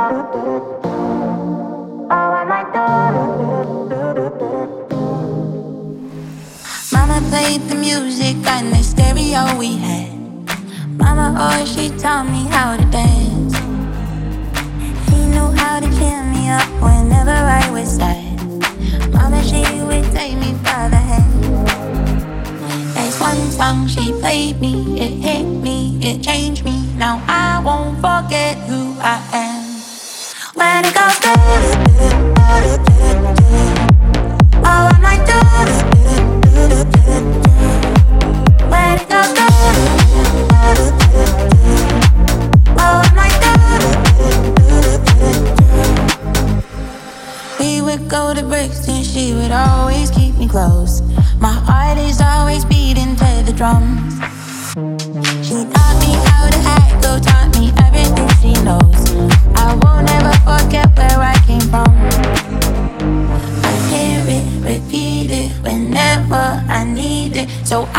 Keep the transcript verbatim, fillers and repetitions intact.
Mama played the music on the stereo we had. Mama always, she taught me how to dance. She knew how to cheer me up whenever I was sad. Mama, she would take me by the hand. There's one song she played me, it hit me, it changed me. Now I won't forget who I am. When it goes oh, I might do when it goes oh, I might do. We would go to breaks and she would always keep me close. My heart is always beating to the drums. She taught me how to act, go taught me everything she knows. I won't ever forget where I came from. I hear it, repeat it whenever I need it. So